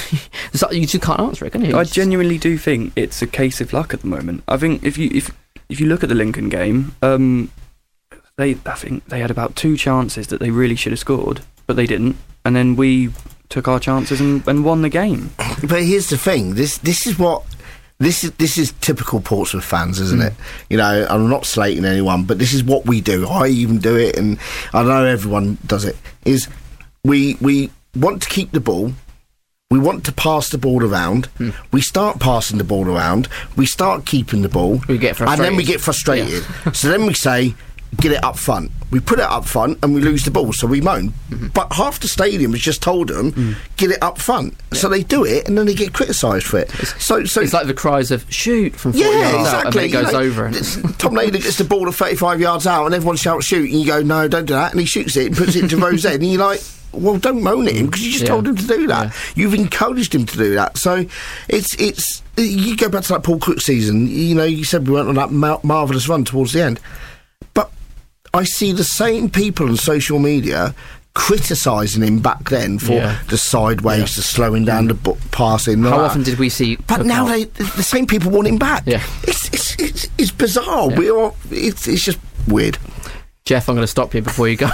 I, you just can't answer it, can you? I genuinely do think it's a case of luck at the moment. I think if you if if you look at the Lincoln game, um, they I think they had about two chances that they really should have scored, but they didn't. And then we took our chances and, and won the game. But here's the thing: this this is what this is this is typical Portsmouth fans, isn't mm. it? You know, I'm not slating anyone, but this is what we do. I even do it, and I know everyone does it. Is we we want to keep the ball, We want to pass the ball around. Hmm. We start passing the ball around. We start keeping the ball. We get frustrated. And then we get frustrated. Yeah. So then we say, get it up front. We put it up front and we lose the ball, so we moan. Mm-hmm. But half the stadium has just told them, mm. get it up front. Yeah. So they do it and then they get criticised for it. It's, so, so it's like the cries of, shoot, from forty yeah, yards exactly. out, and then it goes you know, over. And Tom Naylor gets the ball at thirty-five yards out and everyone shouts, shoot, and you go, no, don't do that. And he shoots it and puts it into Rose End, and you're like, well, don't moan at him because you just yeah. told him to do that. Yeah. You've encouraged him to do that. So it's it's you go back to that Paul Cook season. You know, you said we went on that mar- marvellous run towards the end, but I see the same people on social media criticising him back then for yeah. the sideways, yeah. the slowing down the b- passing. How that. often did we see? But Cook now out? they the same people want him back. Yeah. It's it's it's, it's bizarre. Yeah. We are. It's it's just weird. Jeff, I'm going to stop you before you go.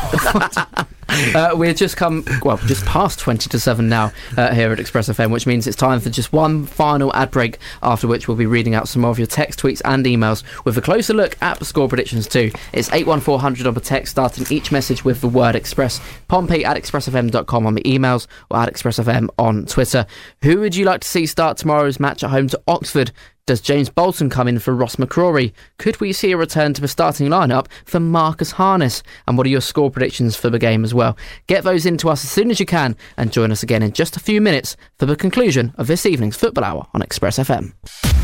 uh, we're just come, well, just past twenty to seven now uh, here at Express F M, which means it's time for just one final ad break, after which we'll be reading out some more of your text, tweets and emails with a closer look at the score predictions too. It's eight one four hundred on the text, starting each message with the word Express. Pompey at express f m dot com on the emails, or at Express F M on Twitter. Who would you like to see start tomorrow's match at home to Oxford? Does James Bolton come in for Ross McCrory? Could we see a return to the starting lineup for Marcus Harness? And what are your score predictions for the game as well? Get those into us as soon as you can, and join us again in just a few minutes for the conclusion of this evening's Football Hour on Express F M.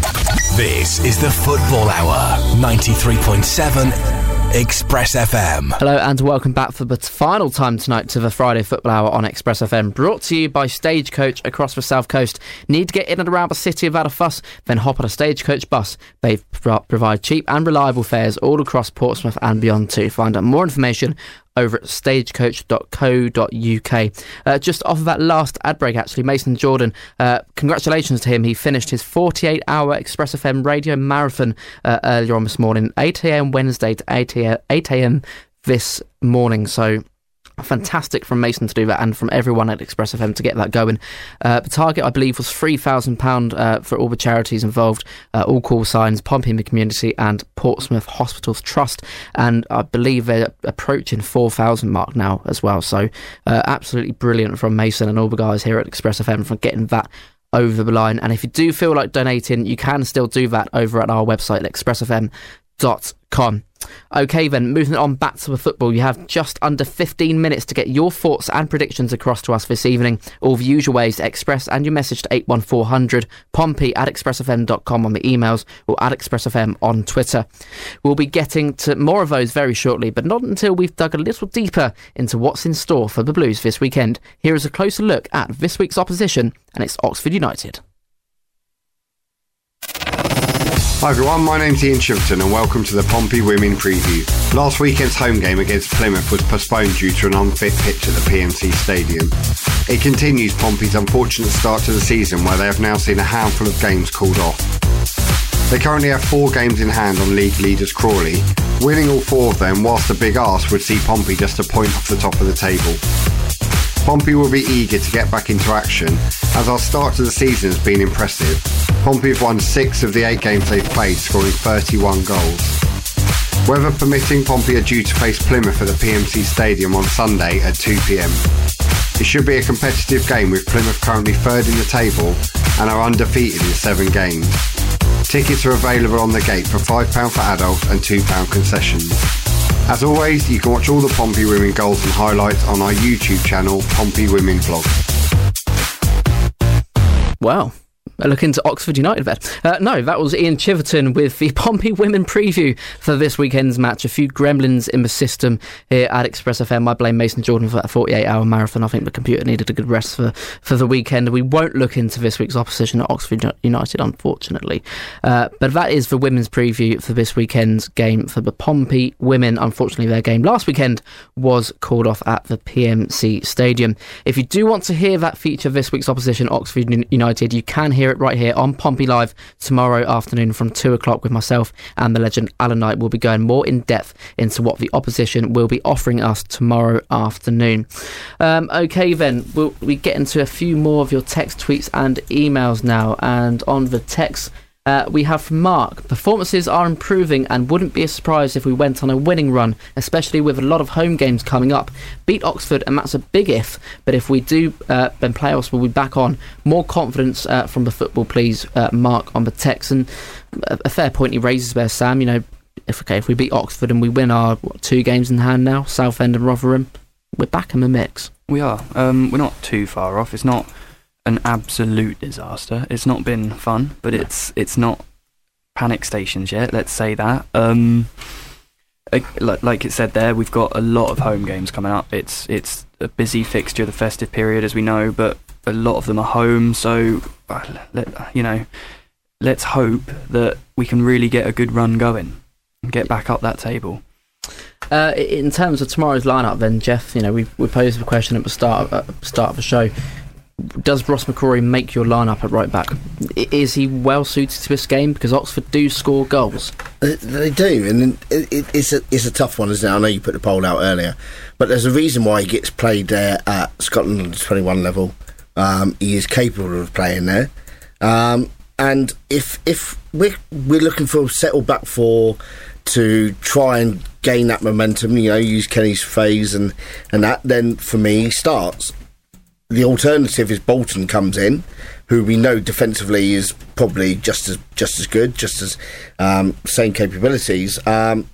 This is the Football Hour, ninety-three point seven Express F M. Hello and welcome back for the final time tonight to the Friday Football Hour on Express F M, brought to you by Stagecoach across the South Coast. Need to get in and around the city without a fuss? Then hop on a Stagecoach bus. They pro- provide cheap and reliable fares all across Portsmouth and beyond too. Find out more information over at stagecoach dot co dot uk. Uh, just off of that last ad break, actually, Mason Jordan, uh, congratulations to him. He finished his forty-eight hour Express F M radio marathon uh, earlier on this morning, eight a.m. Wednesday to eight a.m. this morning. So fantastic from Mason to do that, and from everyone at Express F M to get that going. Uh, the target, I believe, was three thousand pounds uh, for all the charities involved, uh, all call signs, Pompey in the Community and Portsmouth Hospitals Trust, and I believe they're approaching four thousand mark now as well. So uh, absolutely brilliant from Mason and all the guys here at Express F M for getting that over the line. And if you do feel like donating, you can still do that over at our website, express f m dot com. OK then, moving on back to the football, you have just under fifteen minutes to get your thoughts and predictions across to us this evening. All the usual ways to express and your message to eight one four hundred, Pompey at express f m dot com on the emails, or at Express F M on Twitter. We'll be getting to more of those very shortly, but not until we've dug a little deeper into what's in store for the Blues this weekend. Here is a closer look at this week's opposition, and it's Oxford United. Hi everyone, my name's Ian Chiverton and welcome to the Pompey Women Preview. Last weekend's home game against Plymouth was postponed due to an unfit pitch at the P M C Stadium. It continues Pompey's unfortunate start to the season, where they have now seen a handful of games called off. They currently have four games in hand on league leaders Crawley. Winning all four of them, whilst the big arse would see Pompey just a point off the top of the table. Pompey will be eager to get back into action, as our start to the season has been impressive. Pompey have won six of the eight games they've played, scoring thirty-one goals. Weather permitting, Pompey are due to face Plymouth at the P M C Stadium on Sunday at two p.m. It should be a competitive game, with Plymouth currently third in the table and are undefeated in seven games. Tickets are available on the gate for five pounds for adults and two pounds concessions. As always, you can watch all the Pompey Women goals and highlights on our YouTube channel, Pompey Women Vlog. Wow. A look into Oxford United there. Uh, no, that was Ian Chiverton with the Pompey Women preview for this weekend's match. A few gremlins in the system here at Express F M. I blame Mason Jordan for that forty-eight hour marathon. I think the computer needed a good rest for, for the weekend. We won't look into this week's opposition at Oxford United, unfortunately. Uh, but that is the women's preview for this weekend's game for the Pompey Women. Unfortunately, their game last weekend was called off at the P M C Stadium. If you do want to hear that feature of this week's opposition, Oxford United, you can hear it right here on Pompey Live tomorrow afternoon from two o'clock with myself and the legend Alan Knight. We'll be going more in depth into what the opposition will be offering us tomorrow afternoon. Um, okay then, we'll be getting to a few more of your text, tweets and emails now. And on the text Uh, we have from Mark, performances are improving and wouldn't be a surprise if we went on a winning run, especially with a lot of home games coming up. Beat Oxford and that's a big if, but if we do, uh, then playoffs will be back on. More confidence uh, from the football, please, uh, Mark, on the text. And a, a fair point he raises there, Sam. You know, if okay, if we beat Oxford and we win our what, two games in hand now, Southend and Rotherham, we're back in the mix. We are. Um, we're not too far off. It's not an absolute disaster. It's not been fun, but it's it's not panic stations yet, let's say that. Um, like, like it said there, we've got a lot of home games coming up. It's it's a busy fixture, the festive period, as we know, but a lot of them are home, so uh, let, you know, let's hope that we can really get a good run going and get back up that table. Uh, in terms of tomorrow's lineup, then, Jeff, you know, we we posed the question at the start of, at the start of the show. Does Ross McCrory make your lineup at right back? Is he well suited to this game? Because Oxford do score goals. They do, and it, it, it's a it's a tough one, isn't it? I know you put the poll out earlier, but there's a reason why he gets played there at Scotland twenty-one level. Um, he is capable of playing there, um, and if if we're we're looking for a settle back four to try and gain that momentum, you know, use Kenny's phrase and and that, then for me he starts. The alternative is Bolton comes in, who we know defensively is probably just as just as good, just as um, same capabilities. Um,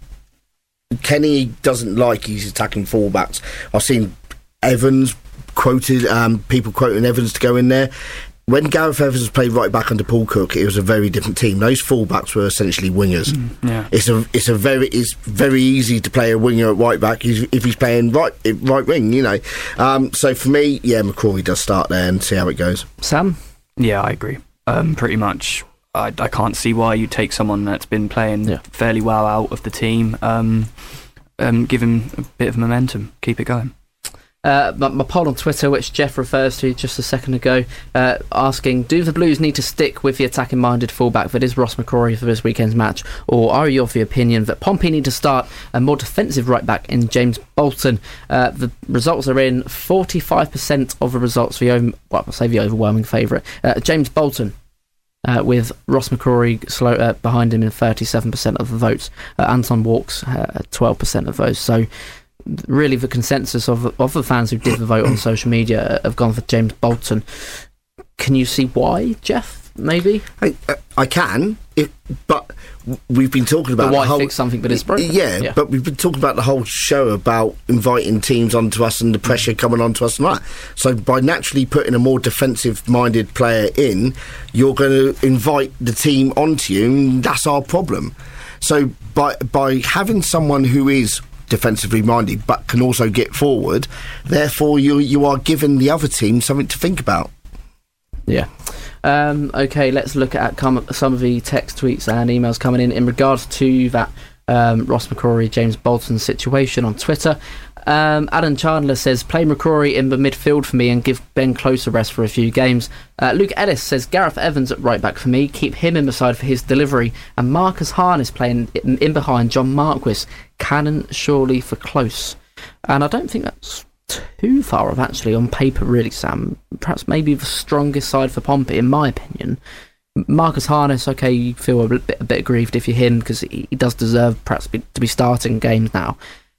Kenny doesn't like his attacking fullbacks. I've seen Evans quoted, um, people quoting Evans to go in there. When Gareth Evans played right back under Paul Cook, it was a very different team. Those fullbacks were essentially wingers. Mm, yeah. It's a it's a very it's very easy to play a winger at right back if he's playing right right wing, you know. Um, so for me, yeah, McCrory does start there and see how it goes. Sam? Yeah, I agree. Um, pretty much. I, I can't see why you take someone that's been playing yeah. fairly well out of the team, um, um, give him a bit of momentum, keep it going. Uh, my, my poll on Twitter, which Jeff refers to just a second ago, uh, asking, do the Blues need to stick with the attacking-minded fullback that is Ross McCrory for this weekend's match, or are you of the opinion that Pompey need to start a more defensive right-back in James Bolton? Uh, the results are in. forty-five percent of the results, the over, well, I'll say the overwhelming favourite, uh, James Bolton, uh, with Ross McCrory slow, uh, behind him in thirty-seven percent of the votes. Uh, Anton Walks, uh, twelve percent of those. So really the consensus of of the fans who did the vote on social media have gone for James Bolton. Can you see why, Jeff? Maybe I, uh, I can, if, but we've been talking about but why the whole, fix something that is broken? Yeah, yeah, but we've been talking about the whole show about inviting teams onto us and the pressure coming onto us and that. So by naturally putting a more defensive-minded player in, you're going to invite the team onto you, and that's our problem. So by by having someone who is defensively minded but can also get forward, therefore you you are giving the other team something to think about. Yeah. Um, okay, let's look at come, some of the text, tweets and emails coming in in regards to that um, Ross McCrory, James Bolton situation on Twitter. Um, Alan Chandler says, play McCrory in the midfield for me and give Ben Close a rest for a few games. Uh, Luke Ellis says, Gareth Evans at right back for me, keep him in the side for his delivery, and Marcus Harness playing in, in behind John Marquis. Cannon surely for Close. And I don't think that's too far off actually on paper really, Sam. Perhaps maybe the strongest side for Pompey in my opinion. Marcus Harness, okay, you feel a bit, a bit aggrieved if you're him because he, he does deserve perhaps be, to be starting games now.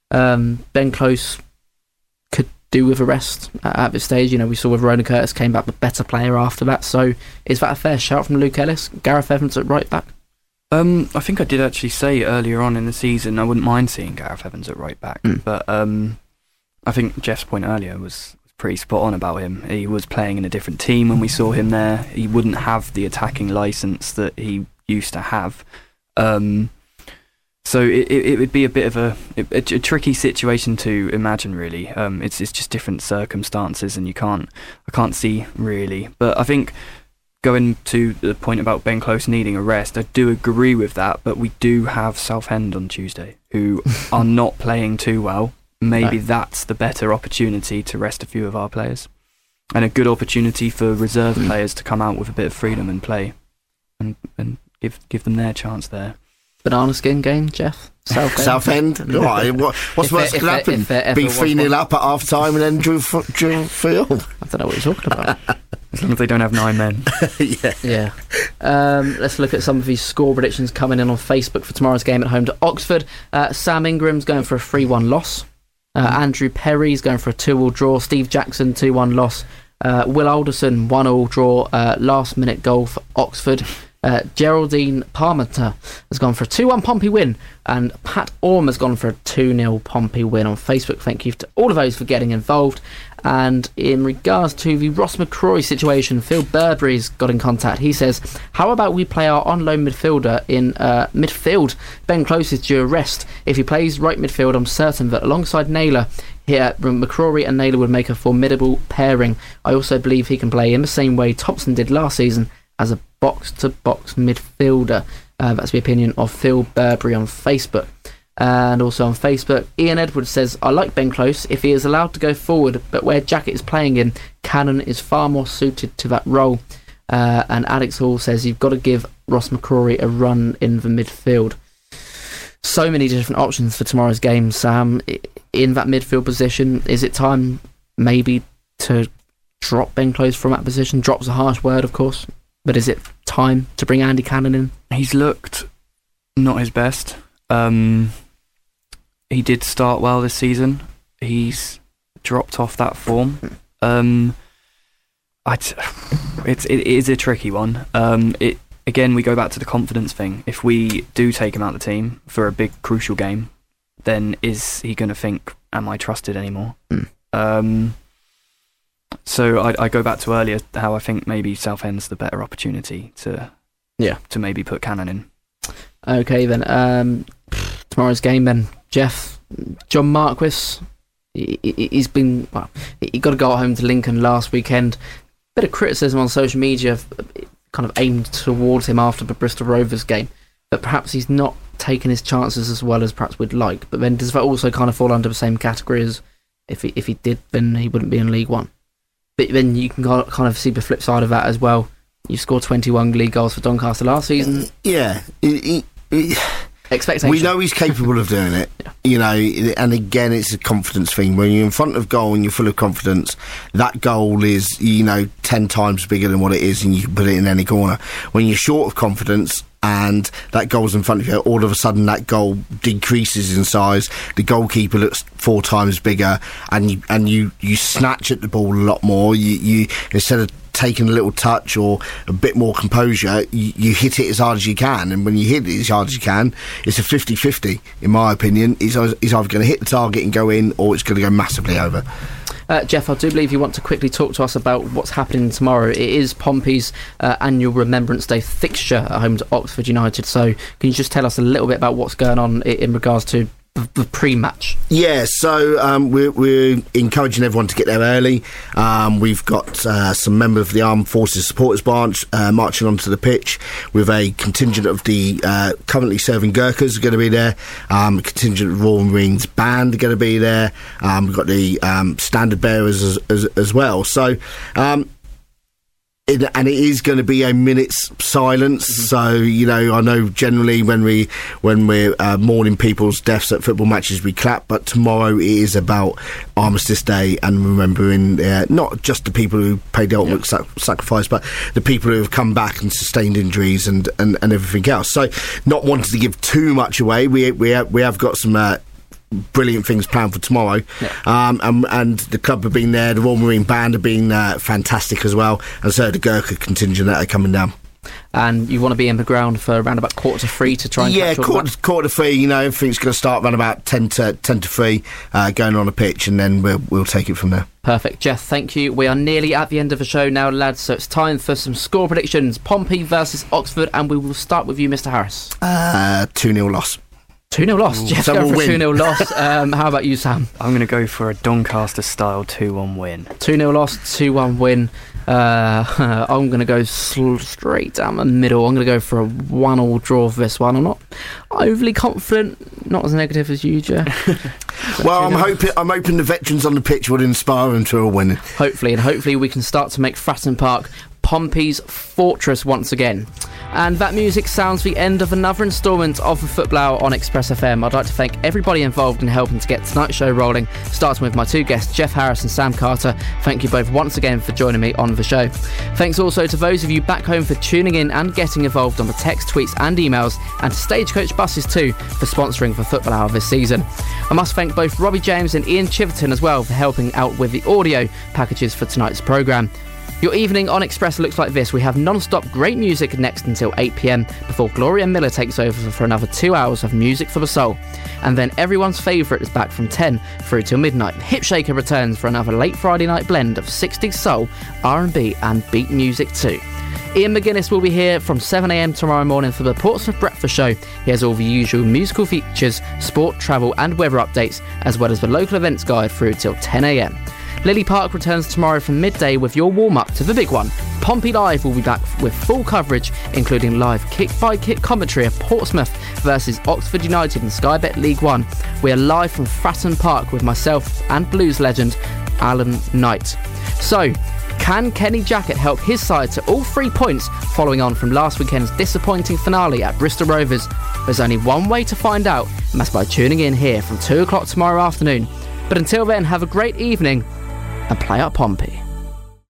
Um, Ben Close could do with a rest at, at this stage. You know, we saw with Rona Curtis came back the better player after that. So is that a fair shout from Luke Ellis? Gareth Evans at right back? Um, I think I did actually say earlier on in the season I wouldn't mind seeing Gareth Evans at right back, mm. but um, I think Jeff's point earlier was pretty spot on about him. He was playing in a different team when we saw him there. He wouldn't have the attacking licence that he used to have. Um, so it, it, it would be a bit of a, a, a tricky situation to imagine, really. Um, it's it's just different circumstances, and you can't I can't see really. But I think going to the point about Ben Close needing a rest, I do agree with that. But we do have Southend on Tuesday, who are not playing too well. Maybe no. that's the better opportunity to rest a few of our players, and a good opportunity for reserve mm. players to come out with a bit of freedom and play, and and give give them their chance there. Banana skin game, Jeff? Southend? Southend? Right, what, what's worse going to happen? Be three nil up at half time and then drew, drew field? I don't know what you're talking about. As long as they don't have nine men. yeah. Yeah. Um, let's look at some of these score predictions coming in on Facebook for tomorrow's game at home to Oxford. Uh, Sam Ingram's going for a three one loss. Uh, mm. Andrew Perry's going for a two all draw. Steve Jackson, two one loss. Uh, Will Alderson, one all draw. Uh, last minute goal for Oxford. Uh, Geraldine Parmenter has gone for a two one Pompey win, and Pat Orme has gone for a two nil Pompey win on Facebook. Thank you to all of those for getting involved. And in regards to the Ross McCrory situation, Phil Burberry's got in contact. He says, how about we play our on-loan midfielder in uh, midfield? Ben Close is due a rest. If he plays right midfield, I'm certain that alongside Naylor, here McCrory and Naylor would make a formidable pairing. I also believe he can play in the same way Thompson did last season, as a box-to-box midfielder. Uh, that's the opinion of Phil Burberry on Facebook. And also on Facebook, Ian Edwards says, I like Ben Close if he is allowed to go forward, but where Jackett is playing in, Cannon is far more suited to that role. Uh, and Alex Hall says, you've got to give Ross McCrory a run in the midfield. So many different options for tomorrow's game, Sam. In that midfield position, is it time maybe to drop Ben Close from that position? Drop's a harsh word, of course. But is it time to bring Andy Cannon in? He's looked not his best. Um, he did start well this season. He's dropped off that form. Um, I'd, it's, it is a tricky one. Um, it again, we go back to the confidence thing. If we do take him out of the team for a big, crucial game, then is he going to think, am I trusted anymore? Mm. Um, So I, I go back to earlier how I think maybe Southend's the better opportunity to yeah to maybe put Cannon in. Okay then, um, tomorrow's game then, Jeff, John Marquis, he, he, he's been, well, he got to go home to Lincoln last weekend. Bit of criticism on social media kind of aimed towards him after the Bristol Rovers game, but perhaps he's not taken his chances as well as perhaps we'd like. But then does that also kind of fall under the same category as if he, if he did, then he wouldn't be in League One? But then you can kind of see the flip side of that as well. You scored twenty-one league goals for Doncaster last season. Yeah. He, he, Expectation. We know he's capable of doing it. Yeah. You know, and again, it's a confidence thing. When you're in front of goal and you're full of confidence, that goal is, you know, ten times bigger than what it is, and you can put it in any corner. When you're short of confidence and that goal's in front of you, all of a sudden that goal decreases in size, the goalkeeper looks four times bigger, and you and you, you snatch at the ball a lot more. You, you instead of taking a little touch or a bit more composure, you, you hit it as hard as you can, and when you hit it as hard as you can, it's a fifty-fifty in my opinion. It's, it's either going to hit the target and go in, or it's going to go massively over. Uh, Jeff, I do believe you want to quickly talk to us about what's happening tomorrow. It is Pompey's uh, annual Remembrance Day fixture at home to Oxford United. So can you just tell us a little bit about what's going on in regards to the pre-match? Yeah, so um, we're, we're encouraging everyone to get there early. Um, we've got uh, some members of the Armed Forces Supporters Branch uh, marching onto the pitch with a contingent of the uh, currently serving Gurkhas are going to be there. Um, a contingent of Royal Marines Band are going to be there. Um, we've got the um, standard bearers as, as, as well. So um, It, and it is going to be a minute's silence. Mm-hmm. So, you know, I know generally when we when we're uh, mourning people's deaths at football matches, we clap. But tomorrow it is about Armistice Day and remembering uh, not just the people who paid the ultimate yep. sac- sacrifice, but the people who have come back and sustained injuries and, and, and everything else. So, not wanting to give too much away, we we have, we have got some. Uh, brilliant things planned for tomorrow. Yeah. Um, and, and the club have been there, the Royal Marine Band have been uh, fantastic as well, and so the Gurkha contingent that are coming down. And you want to be in the ground for around about quarter to three to try and yeah, capture quarter, quarter to three. You know, everything's going to start around about ten to ten to three, uh, going on a pitch, and then we'll we'll take it from there. Perfect, Jeff. Thank you. We are nearly at the end of the show now, lads. So it's time for some score predictions. Pompey versus Oxford, and we will start with you, Mister Harris. Uh, two nil loss. two nil loss. Jeff going for a two nil loss. Um, how about you, Sam? I'm going to go for a Doncaster-style two one win. two nil loss, two one win. Uh, I'm going to go sl- straight down the middle. I'm going to go for a one all draw for this one. I'm not overly confident, not as negative as you, Jeff. Well, I'm hoping I'm hoping the veterans on the pitch would inspire them to a win. Hopefully, and hopefully we can start to make Fratton Park Pompey's fortress once again. And that music sounds the end of another instalment of the Football Hour on Express F M. I'd like to thank everybody involved in helping to get tonight's show rolling, starting with my two guests, Jeff Harris and Sam Carter. Thank you both once again for joining me on the show. Thanks also to those of you back home for tuning in and getting involved on the text, tweets and emails, and to Stagecoach Buses too for sponsoring the Football Hour this season. I must thank both Robbie James and Ian Chiverton as well for helping out with the audio packages for tonight's programme. Your evening on Express looks like this. We have non-stop great music next until eight p.m. before Gloria Miller takes over for another two hours of music for the soul. And then everyone's favourite is back from ten through till midnight. Hip Shaker returns for another late Friday night blend of sixties soul, R and B and beat music too. Ian McGuinness will be here from seven a.m. tomorrow morning for the Portsmouth Breakfast Show. He has all the usual musical features, sport, travel and weather updates, as well as the local events guide through till ten a.m. Lily Park returns tomorrow from midday with your warm-up to the big one. Pompey Live will be back with full coverage, including live kick-by-kick commentary of Portsmouth versus Oxford United in Sky Bet League One. We are live from Fratton Park with myself and blues legend Alan Knight. So, can Kenny Jackett help his side to all three points following on from last weekend's disappointing finale at Bristol Rovers? There's only one way to find out, and that's by tuning in here from two o'clock tomorrow afternoon. But until then, have a great evening and play up Pompey.